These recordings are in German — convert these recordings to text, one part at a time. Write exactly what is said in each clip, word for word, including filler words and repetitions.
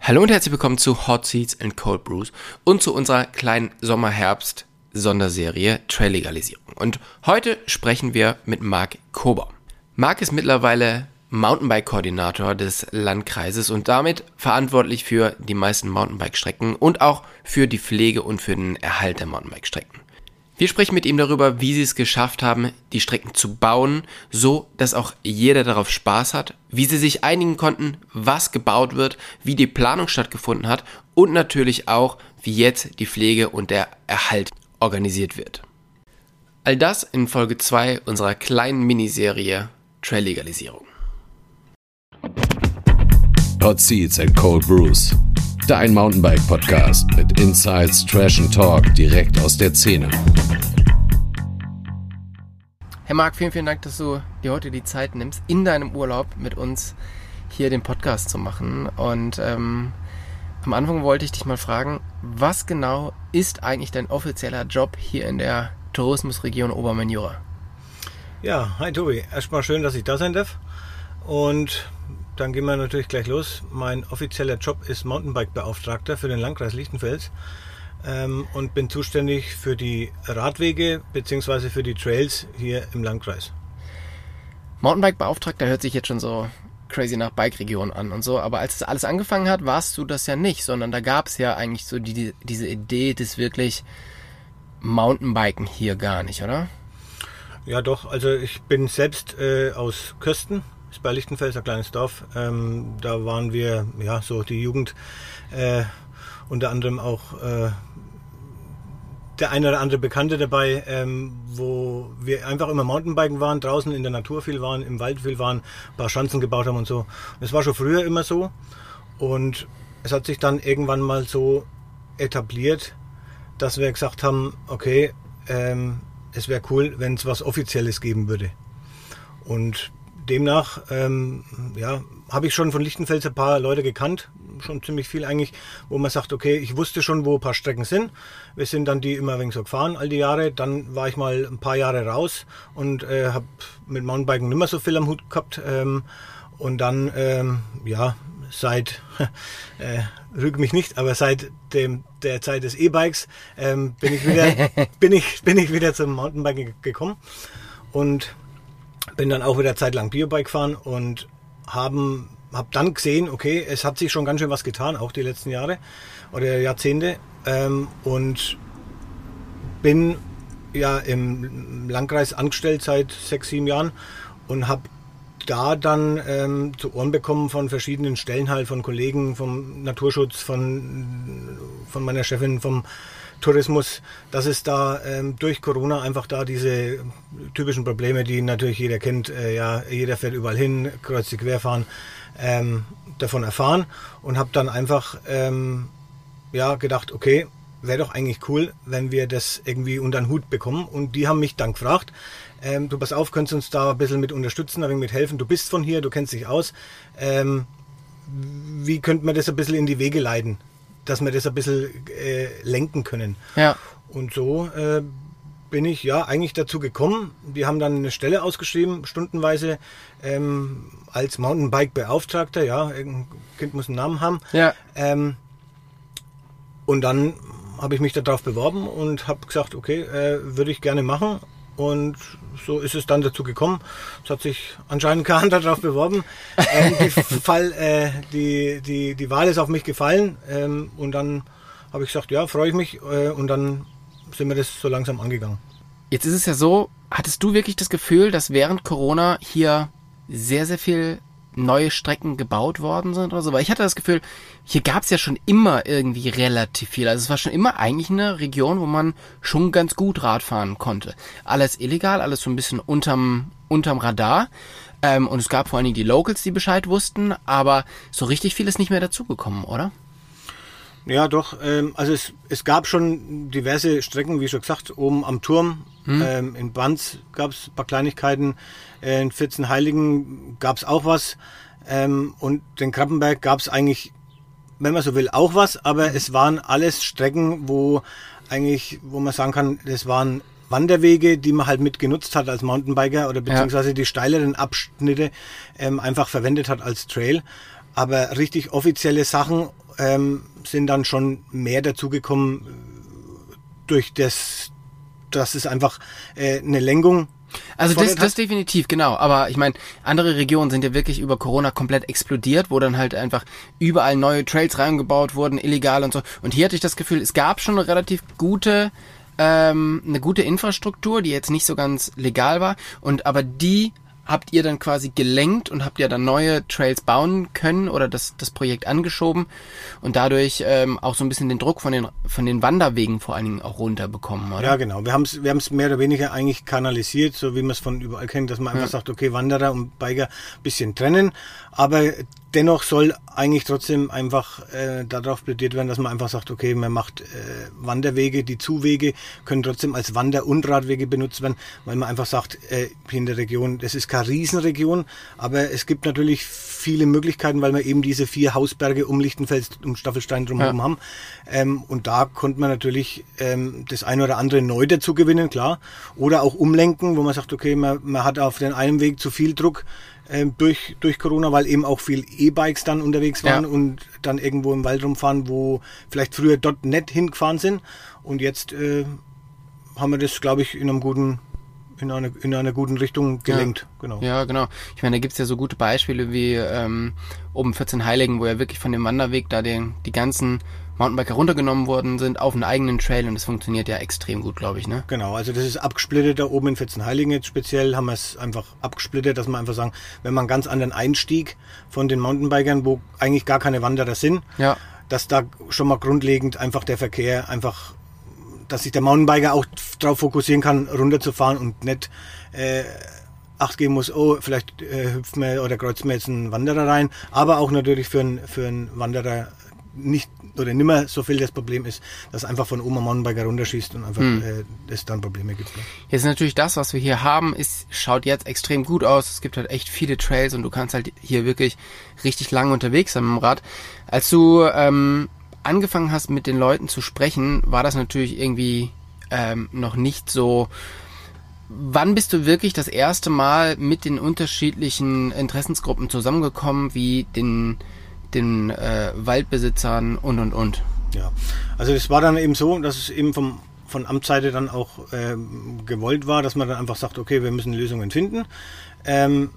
Hallo und herzlich willkommen zu Hot Seats and Cold Brews und zu unserer kleinen Sommer-Herbst-Sonderserie Trail-Legalisierung. Und heute sprechen wir mit Marc Kober. Marc ist mittlerweile Mountainbike-Koordinator des Landkreises und damit verantwortlich für die meisten Mountainbike-Strecken und auch für die Pflege und für den Erhalt der Mountainbike-Strecken. Wir sprechen mit ihm darüber, wie sie es geschafft haben, die Strecken zu bauen, so dass auch jeder darauf Spaß hat, wie sie sich einigen konnten, was gebaut wird, wie die Planung stattgefunden hat und natürlich auch, wie jetzt die Pflege und der Erhalt organisiert wird. All das in Folge zwei unserer kleinen Miniserie Trail-Legalisierung. Hot Seats and Cold Brews. Dein Mountainbike-Podcast mit Insights, Trash and Talk direkt aus der Szene. Herr Marc, vielen, vielen Dank, dass du dir heute die Zeit nimmst, in deinem Urlaub mit uns hier den Podcast zu machen. Und ähm, am Anfang wollte ich dich mal fragen, was genau ist eigentlich dein offizieller Job hier in der Tourismusregion Obermain-Jura? Ja, hi Tobi. Erstmal schön, dass ich da sein darf. Und dann gehen wir natürlich gleich los. Mein offizieller Job ist Mountainbike-Beauftragter für den Landkreis Lichtenfels ähm, und bin zuständig für die Radwege bzw. für die Trails hier im Landkreis. Mountainbike-Beauftragter hört sich jetzt schon so crazy nach Bike-Region an und so, aber als das alles angefangen hat, warst du das ja nicht, sondern da gab es ja eigentlich so die, diese Idee des wirklich Mountainbiken hier gar nicht, oder? Ja doch, also ich bin selbst äh, aus Kösten. Ist bei Lichtenfels ein kleines Dorf. Ähm, da waren wir, ja, so die Jugend, äh, unter anderem auch äh, der eine oder andere Bekannte dabei, ähm, wo wir einfach immer Mountainbiken waren, draußen in der Natur viel waren, im Wald viel waren, ein paar Schanzen gebaut haben und so. Und es war schon früher immer so. Und es hat sich dann irgendwann mal so etabliert, dass wir gesagt haben, okay, ähm, es wäre cool, wenn es was Offizielles geben würde. Und demnach ähm, ja, habe ich schon von Lichtenfels ein paar Leute gekannt, schon ziemlich viel eigentlich, wo man sagt, okay, ich wusste schon, wo ein paar Strecken sind. Wir sind dann die immer ein wenig so gefahren, all die Jahre. Dann war ich mal ein paar Jahre raus und äh, habe mit Mountainbiken nicht mehr so viel am Hut gehabt. Ähm, und dann, ähm, ja, seit, äh, rüge mich nicht, aber seit dem, der Zeit des E-Bikes ähm, bin ich wieder, bin ich, bin ich wieder zum Mountainbiken gekommen und bin dann auch wieder zeitlang Biobike gefahren und haben, hab dann gesehen, okay, es hat sich schon ganz schön was getan, auch die letzten Jahre oder Jahrzehnte. Ähm, und bin ja im Landkreis angestellt seit sechs, sieben Jahren und habe da dann ähm, zu Ohren bekommen von verschiedenen Stellen halt, von Kollegen, vom Naturschutz, von, von meiner Chefin, vom Tourismus, dass es da ähm, durch Corona einfach da diese typischen Probleme, die natürlich jeder kennt, äh, ja, jeder fährt überall hin, kreuz die quer fahren, ähm, davon erfahren und habe dann einfach ähm, ja, gedacht, okay, wäre doch eigentlich cool, wenn wir das irgendwie unter den Hut bekommen. Und die haben mich dann gefragt, ähm, du pass auf, könntest uns da ein bisschen mit unterstützen, ein wenig mit helfen, du bist von hier, du kennst dich aus, ähm, wie könnte man das ein bisschen in die Wege leiten, dass wir das ein bisschen äh, lenken können. Ja. Und so äh, bin ich ja eigentlich dazu gekommen. Die haben dann eine Stelle ausgeschrieben, stundenweise ähm, als Mountainbike-Beauftragter. Ja, ein Kind muss einen Namen haben. Ja. Ähm, und dann habe ich mich darauf beworben und habe gesagt, okay, äh, würde ich gerne machen. Und so ist es dann dazu gekommen. Es hat sich anscheinend keiner darauf beworben. Ähm, die, Fall, äh, die, die, die Wahl ist auf mich gefallen. Ähm, und dann habe ich gesagt, ja, freue ich mich. Äh, und dann sind wir das so langsam angegangen. Jetzt ist es ja so, hattest du wirklich das Gefühl, dass während Corona hier sehr, sehr viel neue Strecken gebaut worden sind oder so? Weil ich hatte das Gefühl, hier gab es ja schon immer irgendwie relativ viel. Also es war schon immer eigentlich eine Region, wo man schon ganz gut Rad fahren konnte. Alles illegal, alles so ein bisschen unterm, unterm Radar. Ähm, und es gab vor allen Dingen die Locals, die Bescheid wussten. Aber so richtig viel ist nicht mehr dazugekommen, oder? Ja, doch. Ähm, also es, es gab schon diverse Strecken, wie schon gesagt, oben am Turm. Hm. Ähm, in Banz gab es ein paar Kleinigkeiten. Äh, in Vierzehnheiligen gab es auch was. Ähm, und den Krappenberg gab es eigentlich, wenn man so will, auch was. Aber es waren alles Strecken, wo eigentlich, wo man sagen kann, das waren Wanderwege, die man halt mit genutzt hat als Mountainbiker oder beziehungsweise ja. die steileren Abschnitte ähm, einfach verwendet hat als Trail. Aber richtig offizielle Sachen, ähm, sind dann schon mehr dazugekommen durch das, dass es einfach äh, eine Lenkung. Also das, das definitiv, genau. Aber ich meine, andere Regionen sind ja wirklich über Corona komplett explodiert, wo dann halt einfach überall neue Trails reingebaut wurden, illegal und so. Und hier hatte ich das Gefühl, es gab schon eine relativ gute, ähm, eine gute Infrastruktur, die jetzt nicht so ganz legal war. Und aber die habt ihr dann quasi gelenkt und habt ihr dann neue Trails bauen können oder das das Projekt angeschoben und dadurch ähm, auch so ein bisschen den Druck von den von den Wanderwegen vor allen Dingen auch runterbekommen, oder? Ja, genau. Wir haben es wir haben es mehr oder weniger eigentlich kanalisiert, so wie man es von überall kennt, dass man einfach ja. sagt, okay, Wanderer und Biker ein bisschen trennen, aber dennoch soll eigentlich trotzdem einfach äh, darauf plädiert werden, dass man einfach sagt, okay, man macht äh, Wanderwege, die Zuwege können trotzdem als Wander- und Radwege benutzt werden, weil man einfach sagt, äh, hier in der Region, das ist keine Riesenregion, aber es gibt natürlich viele Möglichkeiten, weil wir eben diese vier Hausberge um Lichtenfels und Staffelstein drumherum ja. haben. Ähm, und da konnte man natürlich ähm, das eine oder andere neu dazu gewinnen, klar. Oder auch umlenken, wo man sagt, okay, man, man hat auf den einen Weg zu viel Druck ähm, durch, durch Corona, weil eben auch viel E-Bikes dann unterwegs waren ja. und dann irgendwo im Wald rumfahren, wo vielleicht früher dort nicht hingefahren sind. Und jetzt äh, haben wir das, glaube ich, in einem guten in einer, in einer guten Richtung gelenkt. Ja, genau. Ja, genau. Ich meine, da gibt's ja so gute Beispiele wie ähm, oben vierzehn Heiligen, wo ja wirklich von dem Wanderweg da den, die ganzen Mountainbiker runtergenommen worden sind auf einen eigenen Trail und das funktioniert ja extrem gut, glaube ich, ne? Genau, also das ist abgesplittet da oben in vierzehn Heiligen jetzt speziell, haben wir es einfach abgesplittet, dass wir einfach sagen, wenn man einen ganz anderen Einstieg von den Mountainbikern, wo eigentlich gar keine Wanderer sind, ja. dass da schon mal grundlegend einfach der Verkehr einfach, dass sich der Mountainbiker auch darauf fokussieren kann, runterzufahren und nicht äh, Acht geben muss, oh, vielleicht äh, hüpft mir oder kreuzt mir jetzt ein Wanderer rein, aber auch natürlich für einen für einen Wanderer nicht oder nimmer so viel das Problem ist, dass einfach von oben ein Mountainbiker runterschießt und einfach mhm. äh, es dann Probleme gibt. Ne? Jetzt natürlich das, was wir hier haben, ist schaut jetzt extrem gut aus. Es gibt halt echt viele Trails und du kannst halt hier wirklich richtig lang unterwegs sein mit dem Rad. Als du ähm, angefangen hast, mit den Leuten zu sprechen, war das natürlich irgendwie ähm, noch nicht so. Wann bist du wirklich das erste Mal mit den unterschiedlichen Interessensgruppen zusammengekommen, wie den, den äh, Waldbesitzern und und und? Ja, also es war dann eben so, dass es eben vom, von Amtsseite dann auch äh, gewollt war, dass man dann einfach sagt, okay, wir müssen Lösungen finden. Ähm,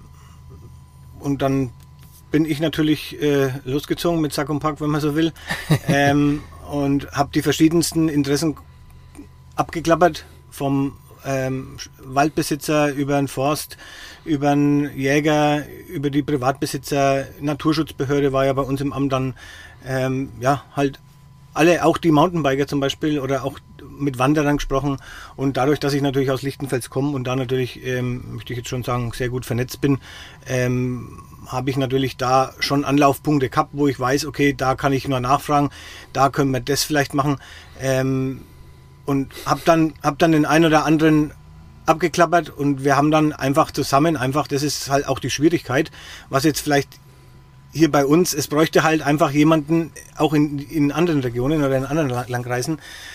und dann bin ich natürlich äh, losgezogen mit Sack und Pack, wenn man so will, ähm, und habe die verschiedensten Interessen abgeklappert, vom ähm, Waldbesitzer über den Forst, über den Jäger, über die Privatbesitzer, Naturschutzbehörde war ja bei uns im Amt dann, ähm, ja, halt alle, auch die Mountainbiker zum Beispiel oder auch mit Wanderern gesprochen und dadurch, dass ich natürlich aus Lichtenfels komme und da natürlich, ähm, möchte ich jetzt schon sagen, sehr gut vernetzt bin, ähm, habe ich natürlich da schon Anlaufpunkte gehabt, wo ich weiß, okay, da kann ich nur nachfragen, da können wir das vielleicht machen, ähm, und habe dann, hab dann den einen oder anderen abgeklappert und wir haben dann einfach zusammen, einfach, das ist halt auch die Schwierigkeit, was jetzt vielleicht hier bei uns, es bräuchte halt einfach jemanden, auch in, in anderen Regionen oder in anderen Landkreisen,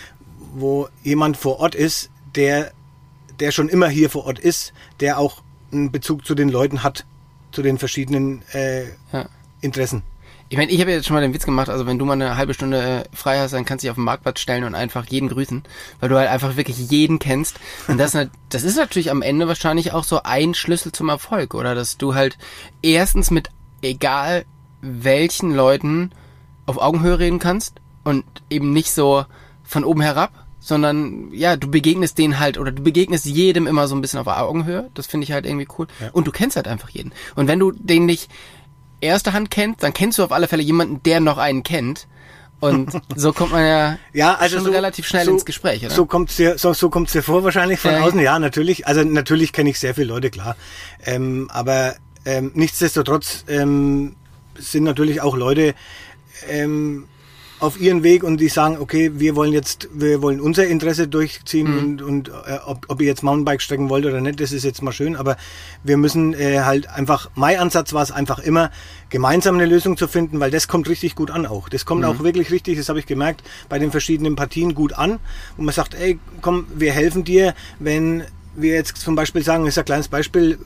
wo jemand vor Ort ist, der, der schon immer hier vor Ort ist, der auch einen Bezug zu den Leuten hat, zu den verschiedenen äh, ja. Interessen. Ich meine, ich habe jetzt schon mal den Witz gemacht, also wenn du mal eine halbe Stunde frei hast, dann kannst du dich auf den Marktplatz stellen und einfach jeden grüßen, weil du halt einfach wirklich jeden kennst. Und das, das ist natürlich am Ende wahrscheinlich auch so ein Schlüssel zum Erfolg, oder? Dass du halt erstens mit egal welchen Leuten auf Augenhöhe reden kannst und eben nicht so von oben herab, sondern ja, du begegnest denen halt oder du begegnest jedem immer so ein bisschen auf Augenhöhe. Das finde ich halt irgendwie cool. Ja. Und du kennst halt einfach jeden. Und wenn du den nicht erste Hand kennst, dann kennst du auf alle Fälle jemanden, der noch einen kennt. Und so kommt man ja, ja also schon so, relativ schnell so, ins Gespräch, oder? So kommt's dir, so, so kommt's dir vor wahrscheinlich von ja, außen. Ja, natürlich. Also natürlich kenne ich sehr viele Leute, klar. Ähm, aber ähm, nichtsdestotrotz ähm, sind natürlich auch Leute ähm, auf ihren Weg und die sagen, okay, wir wollen jetzt, wir wollen unser Interesse durchziehen mhm. und, und äh, ob, ob ihr jetzt Mountainbike strecken wollt oder nicht, das ist jetzt mal schön, aber wir müssen äh, halt einfach, mein Ansatz war es einfach immer, gemeinsam eine Lösung zu finden, weil das kommt richtig gut an auch. Das kommt mhm. auch wirklich richtig, das habe ich gemerkt, bei den verschiedenen Partien gut an und man sagt, ey, komm, wir helfen dir, wenn wir jetzt zum Beispiel sagen, das ist ein kleines Beispiel,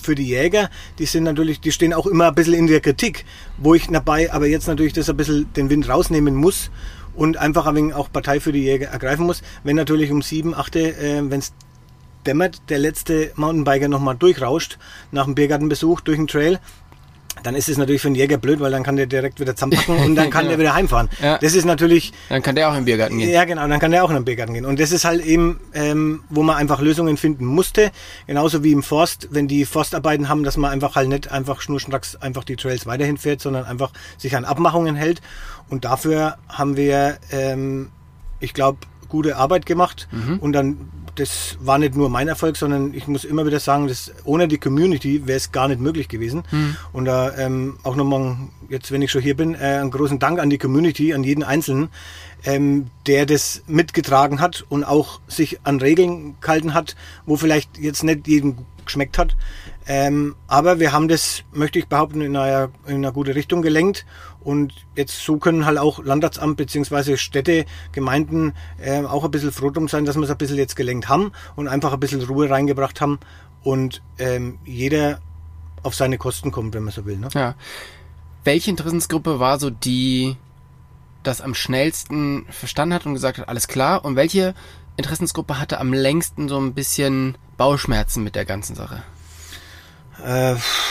für die Jäger, die sind natürlich, die stehen auch immer ein bisschen in der Kritik, wo ich dabei aber jetzt natürlich das ein bisschen den Wind rausnehmen muss und einfach ein wenig auch Partei für die Jäger ergreifen muss. Wenn natürlich um sieben, acht, äh, wenn es dämmert, der letzte Mountainbiker nochmal durchrauscht nach dem Biergartenbesuch durch den Trail, dann ist es natürlich für den Jäger blöd, weil dann kann der direkt wieder zusammenpacken und dann kann genau. der wieder heimfahren. Ja. Das ist natürlich... Dann kann der auch in den Biergarten gehen. Ja, genau, dann kann der auch in den Biergarten gehen. Und das ist halt eben, ähm, wo man einfach Lösungen finden musste. Genauso wie im Forst, wenn die Forstarbeiten haben, dass man einfach halt nicht einfach schnurstracks einfach die Trails weiterhin fährt, sondern einfach sich an Abmachungen hält. Und dafür haben wir, ähm, ich glaube, gute Arbeit gemacht. Mhm. Und dann... Das war nicht nur mein Erfolg, sondern ich muss immer wieder sagen, dass ohne die Community wäre es gar nicht möglich gewesen. Mhm. Und da ähm, auch nochmal, jetzt wenn ich schon hier bin, äh, einen großen Dank an die Community, an jeden Einzelnen, ähm, der das mitgetragen hat und auch sich an Regeln gehalten hat, wo vielleicht jetzt nicht jedem geschmeckt hat. Ähm, aber wir haben das, möchte ich behaupten, in einer, in einer gute Richtung gelenkt. Und jetzt so können halt auch Landratsamt bzw. Städte, Gemeinden äh, auch ein bisschen froh drum sein, dass wir es ein bisschen jetzt gelenkt haben und einfach ein bisschen Ruhe reingebracht haben und ähm, jeder auf seine Kosten kommt, wenn man so will. Ne? Ja. Welche Interessensgruppe war so die, das am schnellsten verstanden hat und gesagt hat, alles klar? Und welche Interessensgruppe hatte am längsten so ein bisschen Bauchschmerzen mit der ganzen Sache? Äh,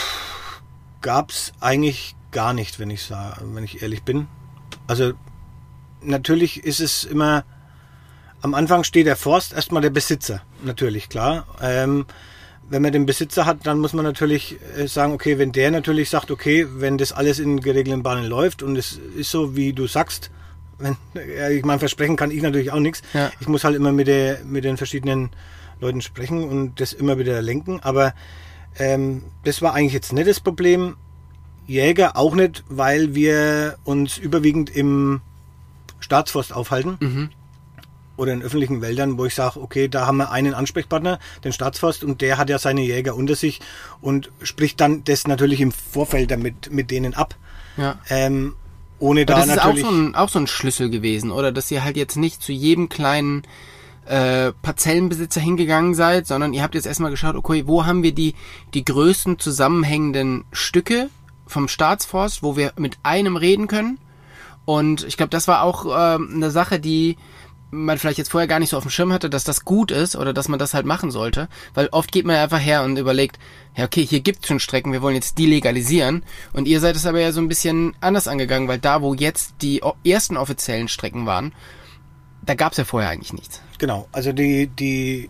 gab's eigentlich gar nicht, wenn ich sage, wenn ich ehrlich bin. Also natürlich ist es immer, am Anfang steht der Forst, erstmal der Besitzer, natürlich, klar. Ähm, wenn man den Besitzer hat, dann muss man natürlich sagen, okay, wenn der natürlich sagt, okay, wenn das alles in geregelten Bahnen läuft und es ist so, wie du sagst, wenn, ich meine, versprechen kann ich natürlich auch nichts. Ja. Ich muss halt immer mit, der, mit den verschiedenen Leuten sprechen und das immer wieder lenken, aber ähm, das war eigentlich jetzt nicht das Problem. Jäger auch nicht, weil wir uns überwiegend im Staatsforst aufhalten mhm. oder in öffentlichen Wäldern, wo ich sage, okay, da haben wir einen Ansprechpartner, den Staatsforst, und der hat ja seine Jäger unter sich und spricht dann das natürlich im Vorfeld damit mit denen ab. Ja. Ähm, ohne da das natürlich... ist auch so, ein, auch so ein Schlüssel gewesen, oder? Dass ihr halt jetzt nicht zu jedem kleinen äh, Parzellenbesitzer hingegangen seid, sondern ihr habt jetzt erstmal geschaut, okay, wo haben wir die, die größten zusammenhängenden Stücke vom Staatsforst, wo wir mit einem reden können. Und ich glaube, das war auch äh, eine Sache, die man vielleicht jetzt vorher gar nicht so auf dem Schirm hatte, dass das gut ist oder dass man das halt machen sollte. Weil oft geht man einfach her und überlegt, ja okay, hier gibt's schon Strecken, wir wollen jetzt die legalisieren. Und ihr seid es aber ja so ein bisschen anders angegangen, weil da, wo jetzt die ersten offiziellen Strecken waren, da gab's ja vorher eigentlich nichts. Genau, also die die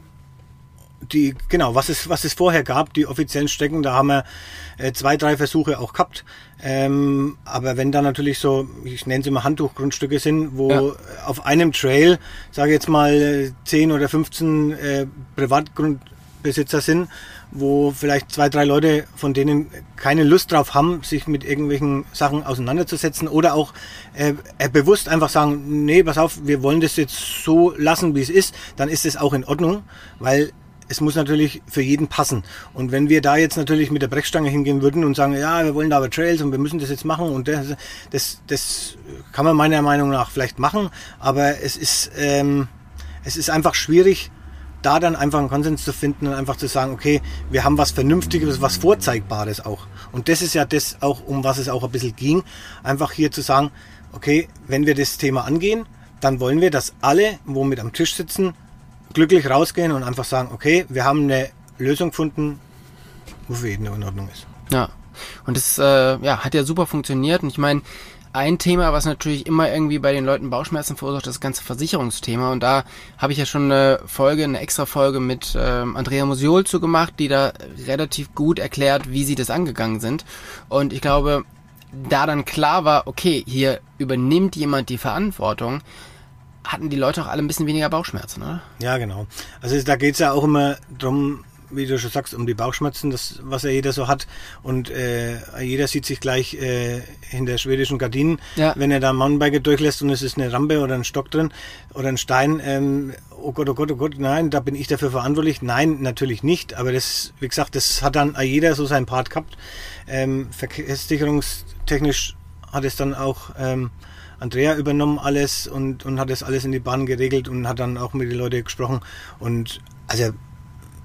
Die, genau, was es, was es vorher gab, die offiziellen Strecken, da haben wir äh, zwei, drei Versuche auch gehabt. Ähm, aber wenn da natürlich so, ich nenne es immer Handtuchgrundstücke sind, wo ja. auf einem Trail, sage ich jetzt mal, zehn oder fünfzehn äh, Privatgrundbesitzer sind, wo vielleicht zwei, drei Leute von denen keine Lust drauf haben, sich mit irgendwelchen Sachen auseinanderzusetzen oder auch äh, bewusst einfach sagen, nee, pass auf, wir wollen das jetzt so lassen, wie es ist, dann ist es auch in Ordnung, weil es muss natürlich für jeden passen. Und wenn wir da jetzt natürlich mit der Brechstange hingehen würden und sagen, ja, wir wollen da aber Trails und wir müssen das jetzt machen und das, das, das kann man meiner Meinung nach vielleicht machen, aber es ist, ähm, es ist einfach schwierig, da dann einfach einen Konsens zu finden und einfach zu sagen, okay, wir haben was Vernünftiges, was Vorzeigbares auch. Und das ist ja das auch, um was es auch ein bisschen ging, einfach hier zu sagen, okay, wenn wir das Thema angehen, dann wollen wir, dass alle, wo mit am Tisch sitzen, glücklich rausgehen und einfach sagen, okay, wir haben eine Lösung gefunden, wo für jeden in Ordnung ist. Ja, und das äh, ja, hat ja super funktioniert. Und ich meine, ein Thema, was natürlich immer irgendwie bei den Leuten Bauchschmerzen verursacht, das ganze Versicherungsthema. Und da habe ich ja schon eine Folge, eine extra Folge mit ähm, Andrea Musiol zu gemacht, die da relativ gut erklärt, wie sie das angegangen sind. Und ich glaube, da dann klar war, okay, hier übernimmt jemand die Verantwortung, hatten die Leute auch alle ein bisschen weniger Bauchschmerzen, oder? Ja, genau. Also da geht es ja auch immer drum, wie du schon sagst, um die Bauchschmerzen, das, was ja jeder so hat. Und äh, jeder sieht sich gleich äh, hinter schwedischen Gardinen, ja. wenn er da ein Mountainbiker durchlässt und es ist eine Rampe oder ein Stock drin oder ein Stein. Ähm, oh Gott, oh Gott, oh Gott, nein, da bin ich dafür verantwortlich. Nein, natürlich nicht. Aber das, wie gesagt, das hat dann jeder so seinen Part gehabt. Ähm, verkehrssicherungstechnisch hat es dann auch... Ähm, Andrea übernommen alles und, und hat das alles in die Bahn geregelt und hat dann auch mit den Leuten gesprochen. Und also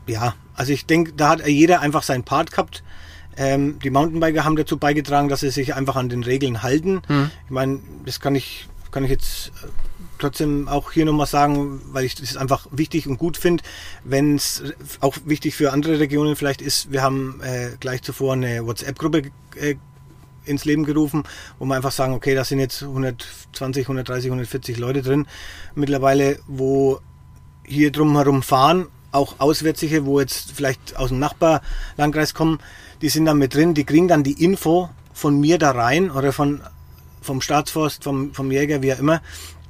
ja, also ich denke, da hat jeder einfach seinen Part gehabt. Ähm, die Mountainbiker haben dazu beigetragen, dass sie sich einfach an den Regeln halten. Mhm. Ich meine, das kann ich, kann ich jetzt trotzdem auch hier nochmal sagen, weil ich das einfach wichtig und gut finde, wenn es auch wichtig für andere Regionen vielleicht ist. Wir haben äh, gleich zuvor eine WhatsApp-Gruppe äh, ins Leben gerufen, wo wir einfach sagen, okay, da sind jetzt hundertzwanzig, hundertdreißig, hundertvierzig Leute drin mittlerweile, wo hier drumherum fahren, auch Auswärtige, wo jetzt vielleicht aus dem Nachbarlandkreis kommen, die sind da mit drin, die kriegen dann die Info von mir da rein oder von vom Staatsforst, vom, vom Jäger, wie auch immer,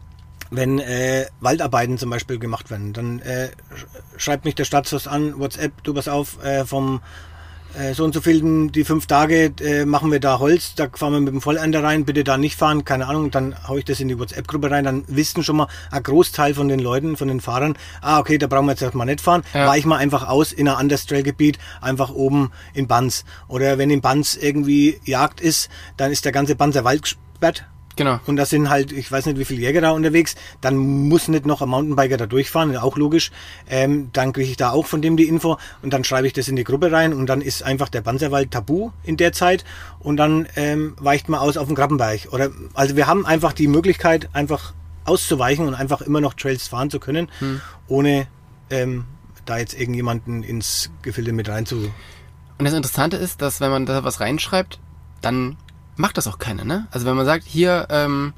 wenn äh, Waldarbeiten zum Beispiel gemacht werden. Dann äh, schreibt mich der Staatsforst an, WhatsApp, du pass auf, äh, vom äh, so und so vielen, die fünf Tage äh, machen wir da Holz, da fahren wir mit dem Vollender rein, bitte da nicht fahren, keine Ahnung, dann hau ich das in die WhatsApp-Gruppe rein, dann wissen schon mal ein Großteil von den Leuten, von den Fahrern, ah okay, da brauchen wir jetzt erstmal nicht fahren, ja. Weich mal einfach aus in ein anderes Trailgebiet, einfach oben in Banz. Oder wenn in Banz irgendwie Jagd ist, dann ist der ganze Banzer Wald gesperrt. Genau. Und da sind halt, ich weiß nicht, wie viele Jäger da unterwegs, dann muss nicht noch ein Mountainbiker da durchfahren, auch logisch. Ähm, dann kriege ich da auch von dem die Info und dann schreibe ich das in die Gruppe rein und dann ist einfach der Banzerwald tabu in der Zeit und dann ähm, weicht man aus auf den Krabbenberg. Oder, also wir haben einfach die Möglichkeit, einfach auszuweichen und einfach immer noch Trails fahren zu können, hm. ohne ähm, da jetzt irgendjemanden ins Gefilde mit rein zu... Und das Interessante ist, dass wenn man da was reinschreibt, dann macht das auch keiner, ne? Also wenn man sagt, hier, ähm,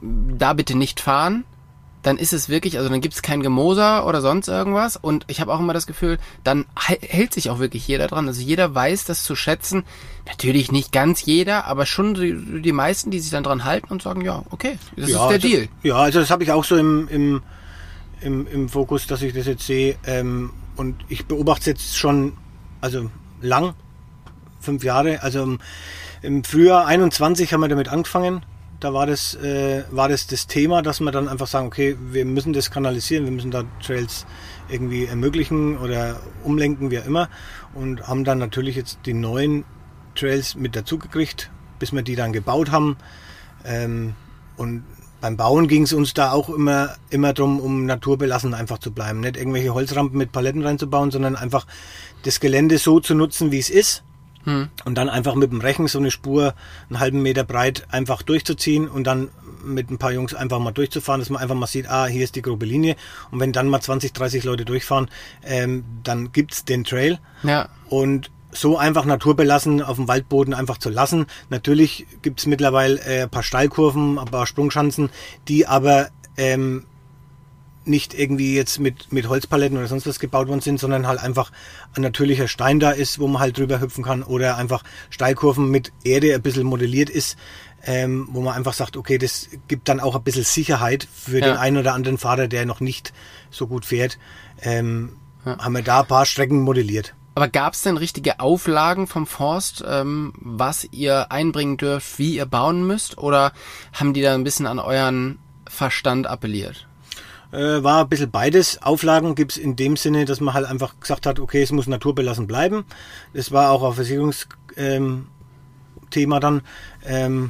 da bitte nicht fahren, dann ist es wirklich, also dann gibt es kein Gemoser oder sonst irgendwas und ich habe auch immer das Gefühl, dann hält sich auch wirklich jeder dran. Also jeder weiß das zu schätzen. Natürlich nicht ganz jeder, aber schon die, die meisten, die sich dann dran halten und sagen, ja, okay, das ja, ist der also, Deal. Ja, also das habe ich auch so im, im, im, im Fokus, dass ich das jetzt sehe ähm, und ich beobachte es jetzt schon, also lang, fünf Jahre, also im Frühjahr einundzwanzig haben wir damit angefangen. Da war das, äh, war das das Thema, dass wir dann einfach sagen, okay, wir müssen das kanalisieren, wir müssen da Trails irgendwie ermöglichen oder umlenken, wie auch immer. Und haben dann natürlich jetzt die neuen Trails mit dazu gekriegt, bis wir die dann gebaut haben. Ähm, und beim Bauen ging es uns da auch immer, immer darum, um naturbelassen einfach zu bleiben. Nicht irgendwelche Holzrampen mit Paletten reinzubauen, sondern einfach das Gelände so zu nutzen, wie es ist. Und dann einfach mit dem Rechen so eine Spur einen halben Meter breit einfach durchzuziehen und dann mit ein paar Jungs einfach mal durchzufahren, dass man einfach mal sieht, ah, hier ist die grobe Linie. Und wenn dann mal zwanzig, dreißig Leute durchfahren, ähm, dann gibt's den Trail. Ja. Und so einfach naturbelassen auf dem Waldboden einfach zu lassen. Natürlich gibt's mittlerweile äh, ein paar Steilkurven, ein paar Sprungschanzen, die aber ähm, nicht irgendwie jetzt mit, mit Holzpaletten oder sonst was gebaut worden sind, sondern halt einfach ein natürlicher Stein da ist, wo man halt drüber hüpfen kann oder einfach Steilkurven mit Erde ein bisschen modelliert ist, ähm, wo man einfach sagt, okay, das gibt dann auch ein bisschen Sicherheit für ja. den einen oder anderen Fahrer, der noch nicht so gut fährt. Ähm, ja. Haben wir da ein paar Strecken modelliert. Aber gab es denn richtige Auflagen vom Forst, ähm, was ihr einbringen dürft, wie ihr bauen müsst? Oder haben die da ein bisschen an euren Verstand appelliert? Äh, war ein bisschen beides. Auflagen gibt es in dem Sinne, dass man halt einfach gesagt hat, okay, es muss naturbelassen bleiben. Das war auch ein Versicherungsthema ähm, dann, ähm,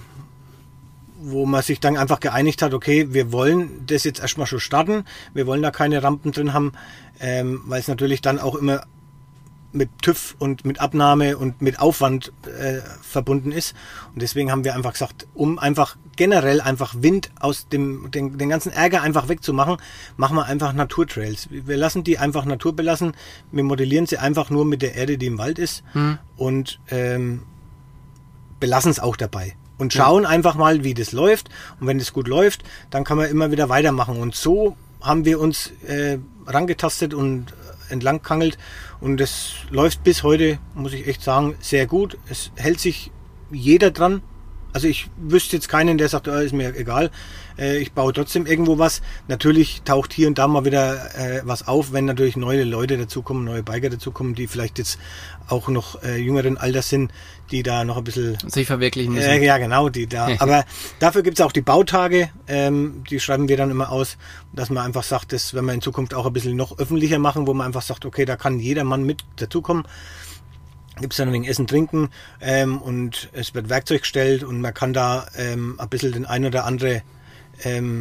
wo man sich dann einfach geeinigt hat, okay, wir wollen das jetzt erstmal schon starten, wir wollen da keine Rampen drin haben, ähm, weil es natürlich dann auch immer mit TÜV und mit Abnahme und mit Aufwand äh, verbunden ist. Und deswegen haben wir einfach gesagt, um einfach generell einfach Wind aus dem, den, den ganzen Ärger einfach wegzumachen, machen wir einfach Naturtrails. Wir lassen die einfach naturbelassen. Wir modellieren sie einfach nur mit der Erde, die im Wald ist hm. und ähm, belassen es auch dabei. Und schauen hm. einfach mal, wie das läuft. Und wenn es gut läuft, dann kann man immer wieder weitermachen. Und so haben wir uns äh, rangetastet und entlang gehangelt und es läuft bis heute, muss ich echt sagen, sehr gut. Es hält sich jeder dran. Also ich wüsste jetzt keinen, der sagt, oh, ist mir egal, äh, ich baue trotzdem irgendwo was. Natürlich taucht hier und da mal wieder äh, was auf, wenn natürlich neue Leute dazukommen, neue Biker dazukommen, die vielleicht jetzt auch noch äh, jüngeren Alters sind, die da noch ein bisschen... sich verwirklichen müssen. Äh, ja, genau, die da. Aber dafür gibt es auch die Bautage, ähm, die schreiben wir dann immer aus, dass man einfach sagt, das werden wir in Zukunft auch ein bisschen noch öffentlicher machen, wo man einfach sagt, okay, da kann jeder Mann mit dazukommen. Gibt es dann ein wenig Essen, Trinken ähm, und es wird Werkzeug gestellt und man kann da ähm, ein bisschen den ein oder andere ähm,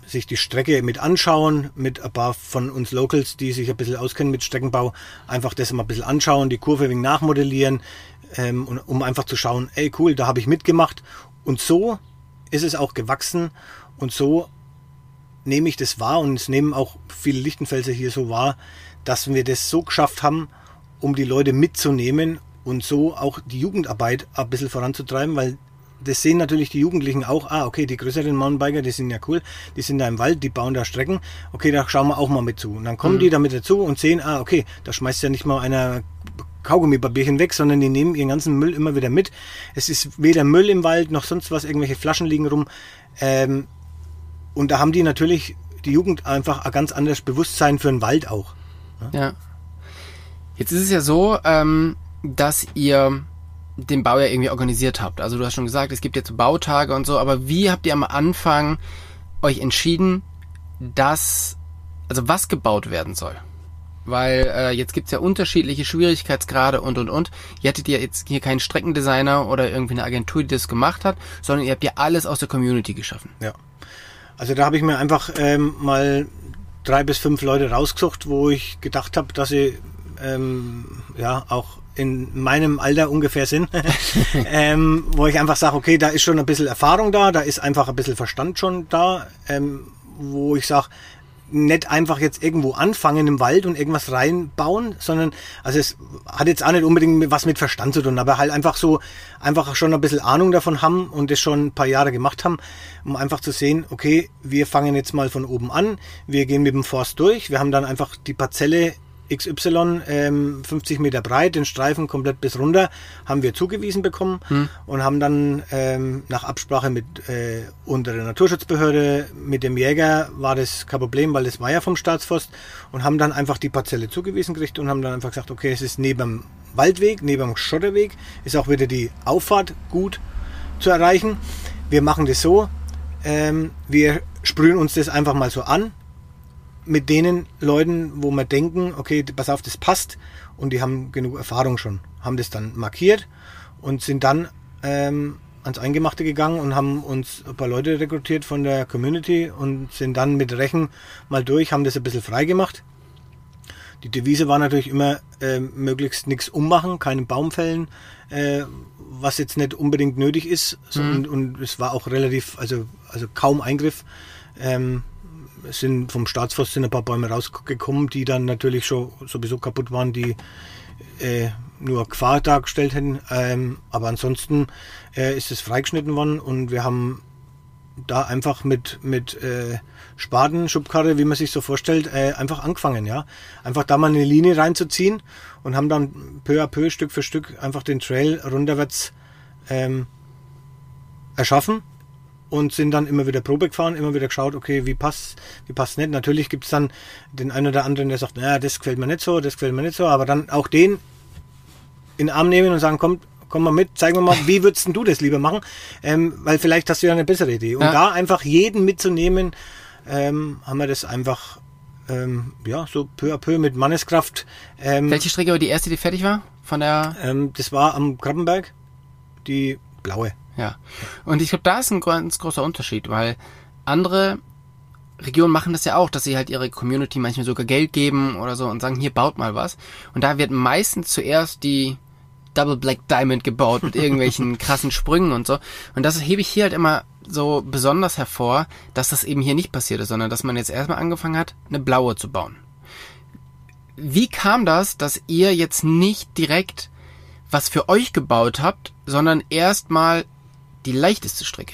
sich die Strecke mit anschauen, mit ein paar von uns Locals, die sich ein bisschen auskennen mit Streckenbau, einfach das mal ein bisschen anschauen, die Kurve wegen nachmodellieren, ähm, und, um einfach zu schauen, ey cool, da habe ich mitgemacht. Und so ist es auch gewachsen und so nehme ich das wahr und es nehmen auch viele Lichtenfelser hier so wahr, dass wir das so geschafft haben, um die Leute mitzunehmen und so auch die Jugendarbeit ein bisschen voranzutreiben, weil das sehen natürlich die Jugendlichen auch, ah, okay, die größeren Mountainbiker, die sind ja cool, die sind da im Wald, die bauen da Strecken, okay, da schauen wir auch mal mit zu. Und dann kommen mhm. die damit dazu und sehen, ah, okay, da schmeißt ja nicht mal einer Kaugummipapierchen weg, sondern die nehmen ihren ganzen Müll immer wieder mit. Es ist weder Müll im Wald noch sonst was, irgendwelche Flaschen liegen rum. Ähm, und da haben die natürlich, die Jugend, einfach ein ganz anderes Bewusstsein für den Wald auch. Ja. ja. Jetzt ist es ja so, ähm, dass ihr den Bau ja irgendwie organisiert habt. Also du hast schon gesagt, es gibt jetzt Bautage und so, aber wie habt ihr am Anfang euch entschieden, dass, also was gebaut werden soll? Weil äh, jetzt gibt's ja unterschiedliche Schwierigkeitsgrade und und und. Ihr hattet ja jetzt hier keinen Streckendesigner oder irgendwie eine Agentur, die das gemacht hat, sondern ihr habt ja alles aus der Community geschaffen. Ja. Also da habe ich mir einfach ähm, mal drei bis fünf Leute rausgesucht, wo ich gedacht habe, dass sie ähm, ja auch in meinem Alter ungefähr sind, ähm, wo ich einfach sage, okay, da ist schon ein bisschen Erfahrung da, da ist einfach ein bisschen Verstand schon da, ähm, wo ich sage, nicht einfach jetzt irgendwo anfangen im Wald und irgendwas reinbauen, sondern, also es hat jetzt auch nicht unbedingt was mit Verstand zu tun, aber halt einfach so, einfach schon ein bisschen Ahnung davon haben und das schon ein paar Jahre gemacht haben, um einfach zu sehen, okay, wir fangen jetzt mal von oben an, wir gehen mit dem Forst durch, wir haben dann einfach die Parzelle X Y, ähm, fünfzig Meter breit, den Streifen komplett bis runter, haben wir zugewiesen bekommen hm. und haben dann ähm, nach Absprache mit äh, unserer Naturschutzbehörde, mit dem Jäger, war das kein Problem, weil das war ja vom Staatsforst, und haben dann einfach die Parzelle zugewiesen gekriegt und haben dann einfach gesagt, okay, es ist neben dem Waldweg, neben dem Schotterweg, ist auch wieder die Auffahrt gut zu erreichen. Wir machen das so, ähm, wir sprühen uns das einfach mal so an, mit denen Leuten, wo wir denken, okay, pass auf, das passt, und die haben genug Erfahrung schon, haben das dann markiert und sind dann ähm, ans Eingemachte gegangen und haben uns ein paar Leute rekrutiert von der Community und sind dann mit Rechen mal durch, haben das ein bisschen frei gemacht. Die Devise war natürlich immer, äh, möglichst nichts ummachen, keinen Baum fällen, äh, was jetzt nicht unbedingt nötig ist, so, mhm. und, und es war auch relativ, also, also kaum Eingriff. Ähm, Es sind vom Staatsforst sind ein paar Bäume rausgekommen, die dann natürlich schon sowieso kaputt waren, die äh, nur Gefahr dargestellt hätten. Ähm, aber ansonsten äh, ist es freigeschnitten worden und wir haben da einfach mit mit äh, Spaten, Schubkarre, wie man sich so vorstellt, äh, einfach angefangen, ja. Einfach da mal eine Linie reinzuziehen und haben dann peu à peu, Stück für Stück einfach den Trail runterwärts ähm, erschaffen. Und sind dann immer wieder Probe gefahren, immer wieder geschaut, okay, wie passt, wie passt nicht. Natürlich gibt es dann den einen oder anderen, der sagt, naja, das gefällt mir nicht so, das gefällt mir nicht so, aber dann auch den in den Arm nehmen und sagen, komm, komm mal mit, zeig mir mal, wie würdest denn du das lieber machen? Ähm, weil vielleicht hast du ja eine bessere Idee. Und ja. da einfach jeden mitzunehmen, ähm, haben wir das einfach, ähm, ja, so peu à peu mit Manneskraft. Ähm, Welche Strecke war die erste, die fertig war? Von der? Ähm, das war am Krabbenberg, die blaue. Ja, und ich glaube, da ist ein ganz großer Unterschied, weil andere Regionen machen das ja auch, dass sie halt ihre Community manchmal sogar Geld geben oder so und sagen, hier, baut mal was. Und da wird meistens zuerst die Double Black Diamond gebaut mit irgendwelchen krassen Sprüngen und so. Und das hebe ich hier halt immer so besonders hervor, dass das eben hier nicht passiert ist, sondern dass man jetzt erstmal angefangen hat, eine blaue zu bauen. Wie kam das, dass ihr jetzt nicht direkt was für euch gebaut habt, sondern erstmal die leichteste Strecke?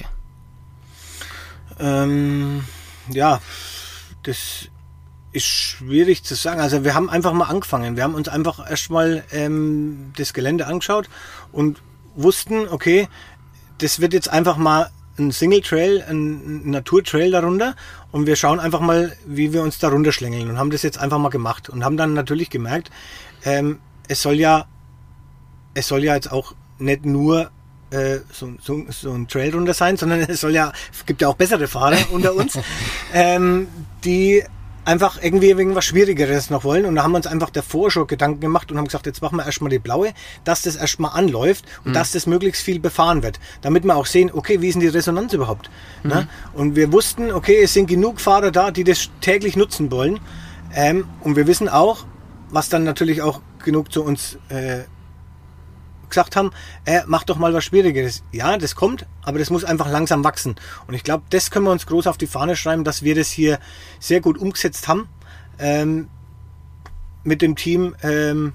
Ähm, ja, das ist schwierig zu sagen. Also wir haben einfach mal angefangen. Wir haben uns einfach erstmal ähm, das Gelände angeschaut und wussten, okay, das wird jetzt einfach mal ein Single Trail, ein Naturtrail darunter, und wir schauen einfach mal, wie wir uns da runterschlängeln, und haben das jetzt einfach mal gemacht und haben dann natürlich gemerkt, ähm, es soll ja es soll ja jetzt auch nicht nur äh, so, so, so ein Trail runter sein, sondern es soll ja, es gibt ja auch bessere Fahrer unter uns, ähm, die einfach irgendwie irgendwas Schwierigeres noch wollen. Und da haben wir uns einfach davor schon Gedanken gemacht und haben gesagt, jetzt machen wir erstmal die blaue, dass das erstmal anläuft und mhm. dass das möglichst viel befahren wird. Damit wir auch sehen, okay, wie ist denn die Resonanz überhaupt? Mhm. Ne? Und wir wussten, okay, es sind genug Fahrer da, die das täglich nutzen wollen. Ähm, und wir wissen auch, was dann natürlich auch genug zu uns äh, gesagt haben, äh, mach doch mal was Schwierigeres. Ja, das kommt, aber das muss einfach langsam wachsen. Und ich glaube, das können wir uns groß auf die Fahne schreiben, dass wir das hier sehr gut umgesetzt haben ähm, mit dem Team ähm,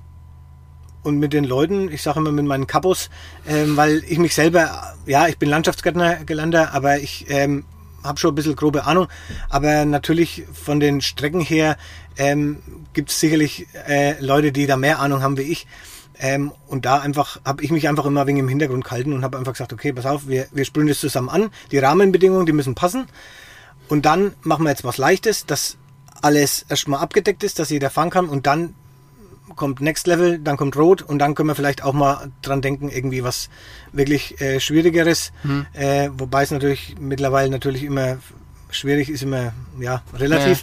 und mit den Leuten. Ich sage immer mit meinen Kapos, ähm, weil ich mich selber, ja, ich bin Landschaftsgärtner gelernter, aber ich ähm, habe schon ein bisschen grobe Ahnung. Aber natürlich von den Strecken her ähm, gibt es sicherlich äh, Leute, die da mehr Ahnung haben wie ich. Ähm, und da einfach habe ich mich einfach immer wegen im Hintergrund gehalten und habe einfach gesagt, okay, pass auf, wir, wir sprühen das zusammen an. Die Rahmenbedingungen, die müssen passen. Und dann machen wir jetzt was Leichtes, dass alles erstmal abgedeckt ist, dass jeder fahren kann. Und dann kommt Next Level, dann kommt Rot und dann können wir vielleicht auch mal dran denken, irgendwie was wirklich äh, Schwierigeres. Mhm. Äh, wobei es natürlich mittlerweile natürlich immer schwierig ist, immer ja relativ.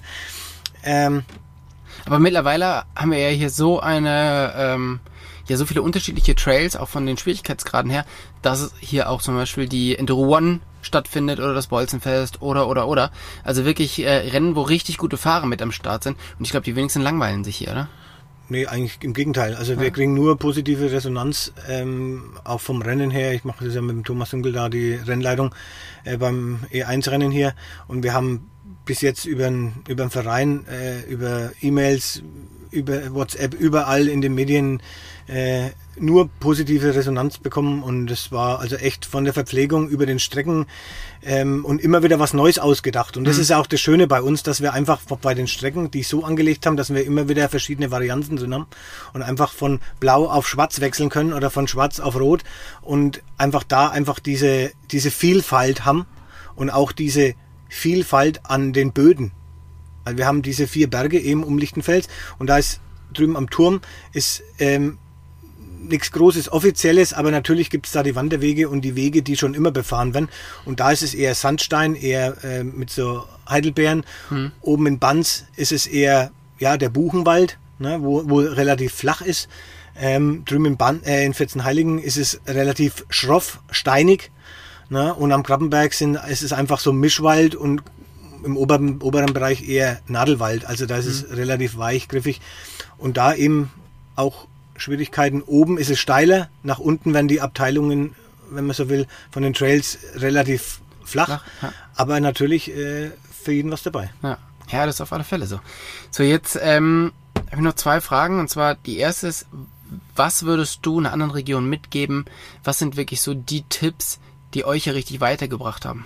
Ja. Ähm, Aber mittlerweile haben wir ja hier so eine... Ähm ja so viele unterschiedliche Trails, auch von den Schwierigkeitsgraden her, dass hier auch zum Beispiel die Enduro One stattfindet oder das Bolzenfest oder, oder, oder. Also wirklich äh, Rennen, wo richtig gute Fahrer mit am Start sind. Und ich glaube, die wenigsten langweilen sich hier, oder? Nee, eigentlich im Gegenteil. Also ja. wir kriegen nur positive Resonanz, ähm, auch vom Rennen her. Ich mache das ja mit dem Thomas Dunkel da, die Rennleitung äh, beim E eins Rennen hier. Und wir haben bis jetzt über über den Verein, äh, über E-Mails, über WhatsApp, überall in den Medien äh, nur positive Resonanz bekommen und es war also echt von der Verpflegung über den Strecken ähm, und immer wieder was Neues ausgedacht. Und das mhm. ist auch das Schöne bei uns, dass wir einfach bei den Strecken, die so angelegt haben, dass wir immer wieder verschiedene Varianten drin haben und einfach von Blau auf Schwarz wechseln können oder von Schwarz auf Rot und einfach da einfach diese, diese Vielfalt haben und auch diese Vielfalt an den Böden. Also wir haben diese vier Berge eben um Lichtenfels und da ist drüben am Turm ist ähm, nichts Großes Offizielles, aber natürlich gibt es da die Wanderwege und die Wege, die schon immer befahren werden. Und da ist es eher Sandstein, eher äh, mit so Heidelbeeren. Hm. Oben in Banz ist es eher ja der Buchenwald, ne, wo, wo relativ flach ist. Ähm, drüben in, Ban äh, in Vierzehnheiligen ist es relativ schroff, steinig. Ne, und am Krabbenberg sind, ist es einfach so Mischwald und im oberen, oberen Bereich eher Nadelwald. Also da ist hm. es relativ weich, griffig. Und da eben auch Schwierigkeiten. Oben ist es steiler, nach unten werden die Abteilungen, wenn man so will, von den Trails relativ flach, flach ja. aber natürlich äh, für jeden was dabei. Ja. ja, das ist auf alle Fälle so. So, jetzt ähm, habe ich noch zwei Fragen und zwar die erste ist, was würdest du einer anderen Region mitgeben? Was sind wirklich so die Tipps, die euch ja richtig weitergebracht haben?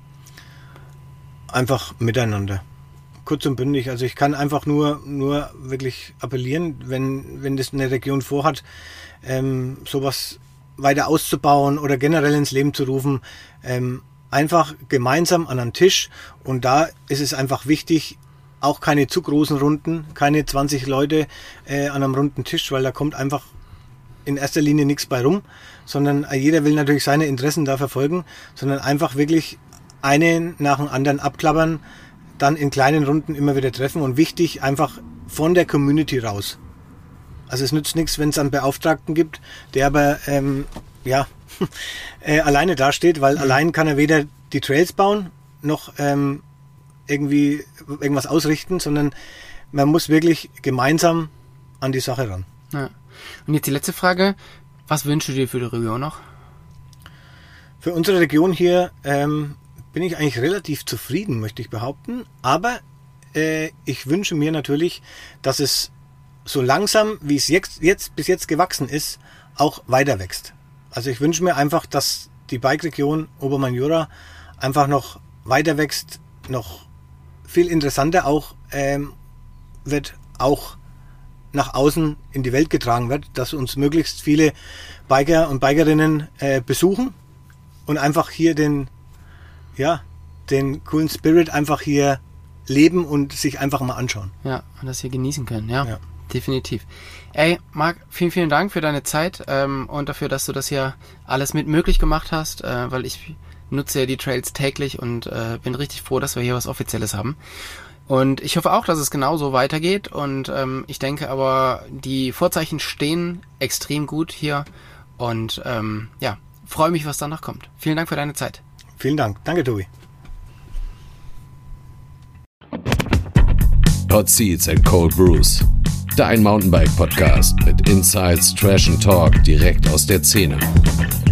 Einfach miteinander. Kurz und bündig. Also ich kann einfach nur nur wirklich appellieren, wenn wenn das eine Region vorhat, ähm, sowas weiter auszubauen oder generell ins Leben zu rufen, ähm, einfach gemeinsam an einen Tisch. Und da ist es einfach wichtig, auch keine zu großen Runden, keine zwanzig Leute äh, an einem runden Tisch, weil da kommt einfach in erster Linie nichts bei rum, sondern jeder will natürlich seine Interessen da verfolgen, sondern einfach wirklich einen nach dem anderen abklappern, dann in kleinen Runden immer wieder treffen und wichtig, einfach von der Community raus. Also es nützt nichts, wenn es einen Beauftragten gibt, der aber ähm, ja äh, alleine dasteht, weil mhm. allein kann er weder die Trails bauen, noch ähm, irgendwie irgendwas ausrichten, sondern man muss wirklich gemeinsam an die Sache ran. Ja. Und jetzt die letzte Frage, was wünschst du dir für die Region noch? Für unsere Region hier ähm, bin ich eigentlich relativ zufrieden, möchte ich behaupten. Aber äh, ich wünsche mir natürlich, dass es so langsam, wie es jetzt, jetzt bis jetzt gewachsen ist, auch weiter wächst. Also ich wünsche mir einfach, dass die Bike-Region Obermain-Jura einfach noch weiter wächst, noch viel interessanter auch ähm, wird, auch nach außen in die Welt getragen wird, dass uns möglichst viele Biker und Bikerinnen äh, besuchen und einfach hier den ja, den coolen Spirit einfach hier leben und sich einfach mal anschauen. Ja, und das hier genießen können, ja, ja. Definitiv. Ey, Marc, vielen, vielen Dank für deine Zeit ähm, und dafür, dass du das hier alles mit möglich gemacht hast, äh, weil ich nutze ja die Trails täglich und äh, bin richtig froh, dass wir hier was Offizielles haben. Und ich hoffe auch, dass es genauso weitergeht. Und ähm, ich denke aber, die Vorzeichen stehen extrem gut hier. Und ähm, ja, freue mich, was danach kommt. Vielen Dank für deine Zeit. Vielen Dank. Danke, Tobi. Hot Seats and Cold Brews. Dein Mountainbike-Podcast mit Insights, Trash and Talk direkt aus der Szene.